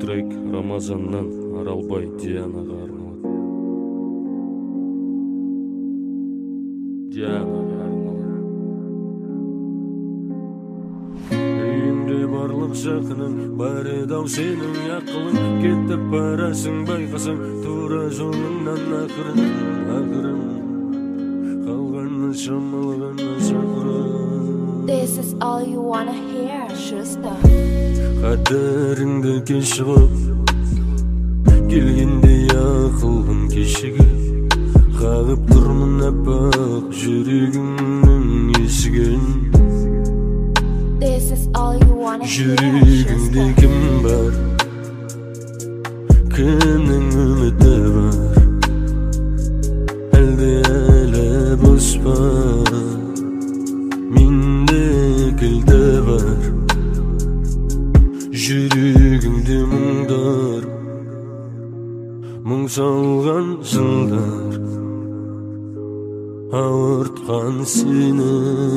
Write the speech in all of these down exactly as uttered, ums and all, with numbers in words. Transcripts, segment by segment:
трек Рамазаннан Аралбай Дианаға арналады. Дианаға арналады. Үйіңде барлық жақының, бар еді-ау сенің ақылың. Кетіп барасың байқасаң, тура жолыңнан ақырын, ақырын. Қалғаны шамалғаны шақырын. This is all you wanna hear, Schuster. Қадіріңді кешіп келгенде ақылым кешегі, қағып тұрмын аппақ жүрегімнің есігін. This is all you wanna hear, Жүрегіңде Schuster. кім бар, кімнің үміті бар, әлде әлі бос па, менде кілті бар. Жүрегімде мұңдар, мұң салған жылдар, ауыртқан сені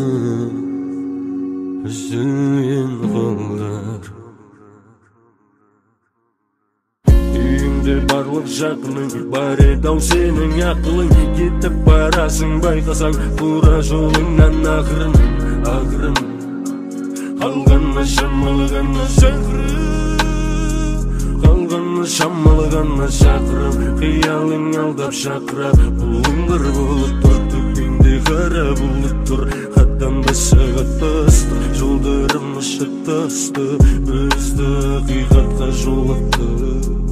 үзілген қолдар. Үйіңде барлық жақының, бар еді-ау сенің ақылың. Кетіп барасың байқасаң, тура жолыңнан ақырын, ақырын. Қалғаны шамалғаны шақырып, қалғаны шамалғаны шақырып. Қиялың алдап шақыра, бұлың бір болып тұр, төкпеңде қара бұлып тұр. Қадамды шығып тысты, жолдарым ұшып тысты, бізді ақиқатқа жолықты.